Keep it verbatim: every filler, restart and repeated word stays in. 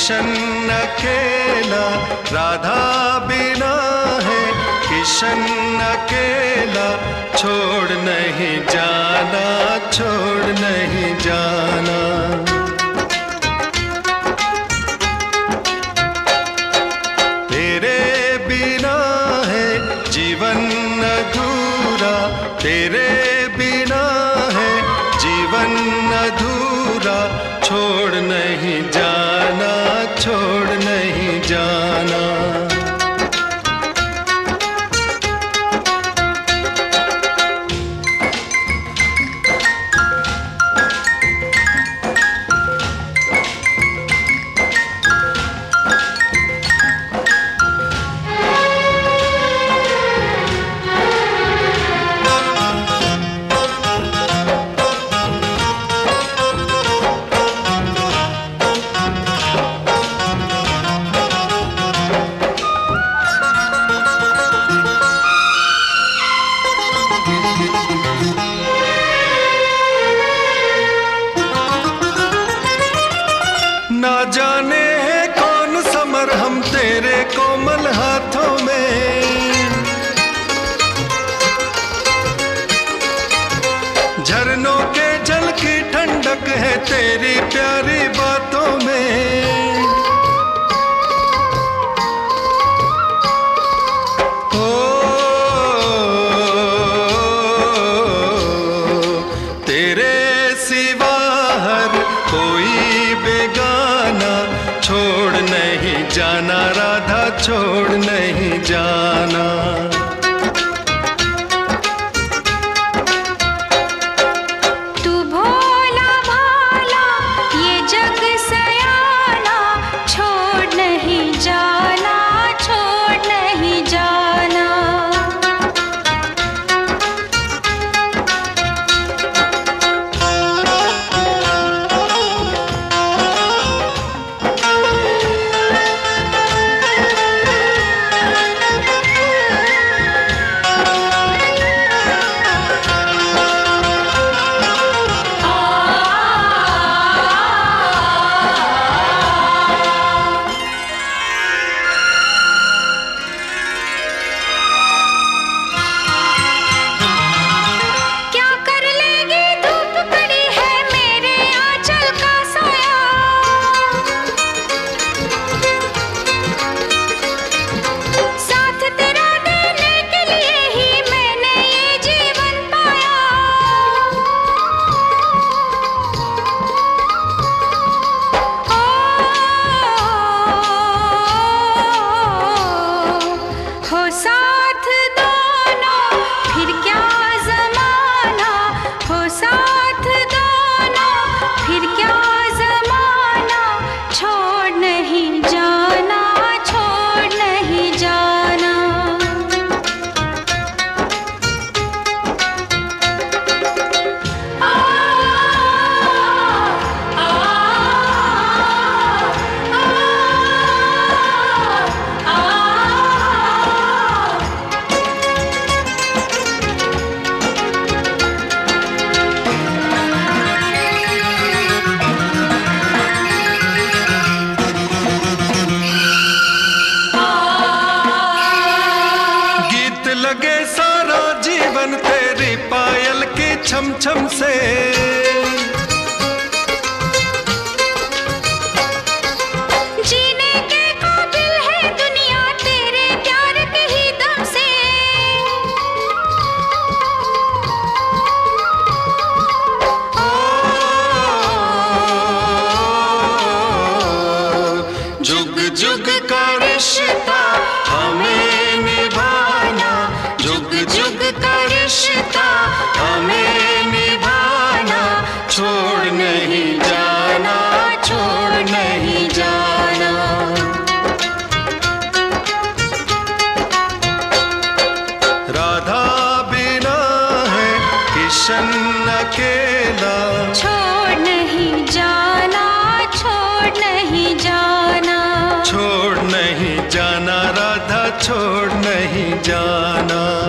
किशन अकेला राधा बिना है, किशन अकेला छोड़ नहीं जाना, छोड़ नहीं जाना। तेरे बिना है जीवन अधूरा, तेरे बिना है जीवन अधूरा, छोड़ नहीं जाना, छोड़ नहीं जाना। ना जाने है कौन समर हम तेरे कोमल हाथों में, झरनों के जल की ठंडक है तेरी प्यारी बातों में। ओ तेरे सिवा हर कोई बेगाना, छोड़ नहीं जाना राधा, छोड़ नहीं जाना। तू भोला भाला ये जग सयाना, छोड़ नहीं जाना, छोड़ नहीं जाना। साथ दोनों फिर क्या ज़माना, हो साथ दोनों फिर क्या ज़माना, छोड़ नहीं जाना, छोड़ नहीं जाना। आ, आ, आ, लगे सारा जीवन तेरी पायल की छम छम से, जीने के काबिल है दुनिया तेरे प्यार के ही दम से। जुग जुग का रिश्ता हमें निभाना, जुग जुग का रिश्ता हमें निभाना, छोड़ नहीं जाना, छोड़ नहीं जाना। राधा बिना है किशन अकेला, छोड़ नहीं जाना, छोड़ नहीं जाना। छोड़ नहीं जाना राधा, छोड़ नहीं जाना।